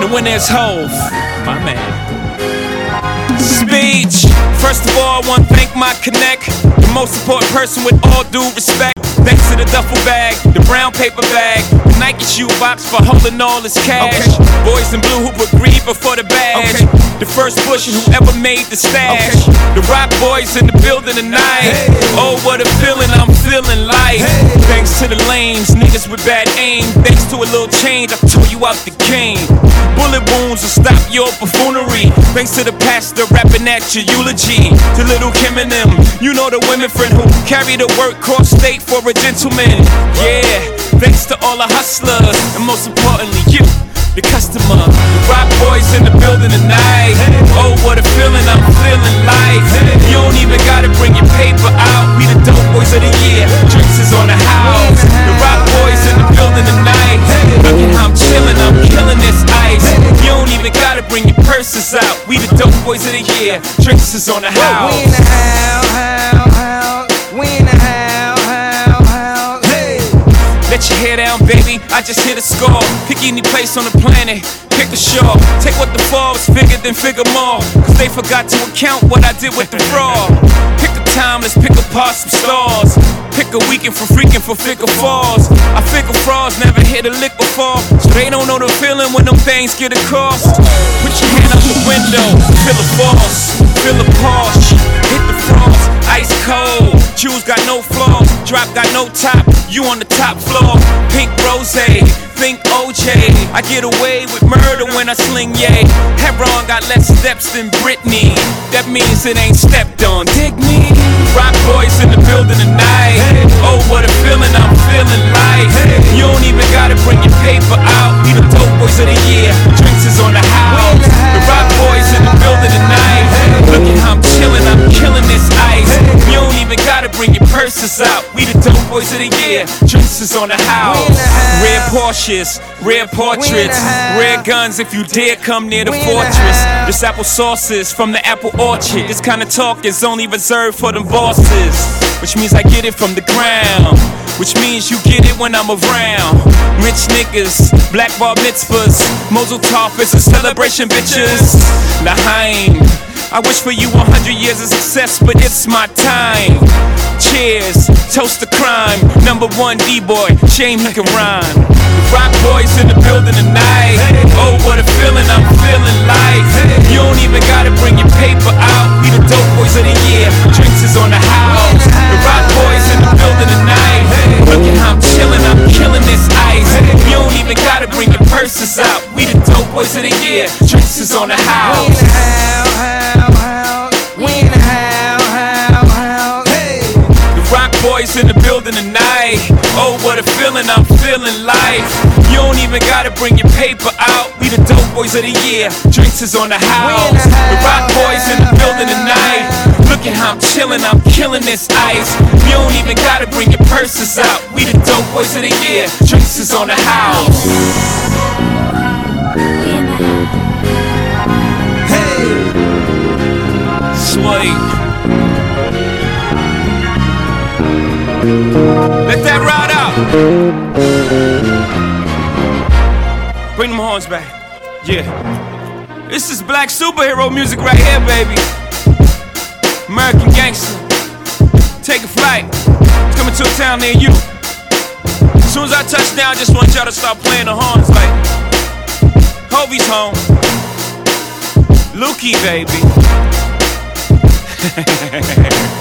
And the winner is Hov, my man. Speech. First of all, I want to thank my connect, the most important person with all due respect. Thanks to the duffel bag, the brown paper bag, the Nike shoe box for holding all his cash. Boys in blue who put greed before the badge. The first bush and whoever made the stash. The rock boys in the building tonight. Oh, what a feeling I'm feeling like. Thanks to the lames, niggas with bad aim. Thanks to a little change, I tore you out the game. Bullet wounds will stop your buffoonery. Thanks to the pastor rapping at your eulogy. To Little Kim and them, you know the women friend who carry the work cross state for a gentleman. Yeah, thanks to all the hustlers, and most importantly you, the customer. The rock boys in the building tonight. Oh, what a feeling I'm feeling like. You don't even gotta bring your paper out. We the dope boys of the year. Drinks is on the house. The rock boys in the building tonight. Look at how I'm chilling, I'm killing this ice. You don't even gotta bring your purses out. We the dope boys of the year. Drinks is on the house. We in the house. We in the house. Let your hair down, baby, I just hit a score. Pick any place on the planet, pick a shore. Take what the Forbes figured, then figure more. Cause they forgot to account what I did with the fraud. Pick a time, let's pick apart some stars. Pick a weekend for freaking for figure falls. I figure frauds never hit a lick before, so they don't know the feeling when them things get across. Put your hand out the window, feel a force, feel a Porsche. Hit the frost, ice cold. Shoes got no flaws, drop got no top. You on the top floor, pink rose, think OJ. I get away with murder when I sling yay. Heron got less steps than Britney. That means it ain't stepped on, dig me? Rock boys in the building tonight. Oh, what a feeling I'm feeling like. You don't even gotta bring your paper out. We the dope boys of the year. Drinks is on the house. The rock boys in the building tonight. Look at how I'm chilling, I'm killing this ice. You don't even gotta bring your purses out. We the dope boys of the year. Drinks is on the house. Red Porsches, red portraits, red guns if you dare come near the fortress. This apple sauces from the apple orchard. This kind of talk is only reserved for them bosses, which means I get it from the ground, which means you get it when I'm around. Rich niggas, black bar mitzvahs, Mazel Tov is a celebration, bitches. L'chaim, I wish for you 100 years of success, but it's my time. Cheers, toast to crime. Number one D-boy, shame he can rhyme. The rock boys in the building tonight. Oh, what a feeling I'm feeling like. You don't even gotta bring your paper out. We the dope boys of the year. Drinks is on the house. The rock boys in the building tonight. Look at how I'm chilling, I'm killing this ice. You don't even gotta bring your purses out. We the dope boys of the year. Drinks is on the house. Boys in the building tonight. Oh, what a feeling I'm feeling like. You don't even gotta bring your paper out. We the dope boys of the year. Drinks is on the house. The rock boys in the building tonight. Look at how I'm chilling, I'm killing this ice. You don't even gotta bring your purses out. We the dope boys of the year. Drinks is on the house. Sweet. Let that ride out. Bring them horns back. Yeah. This is black superhero music right here, baby. American gangster. Take a flight. It's coming to a town near you. As soon as I touch down, I just want y'all to start playing the horns like Hovey's home. Lukey, baby.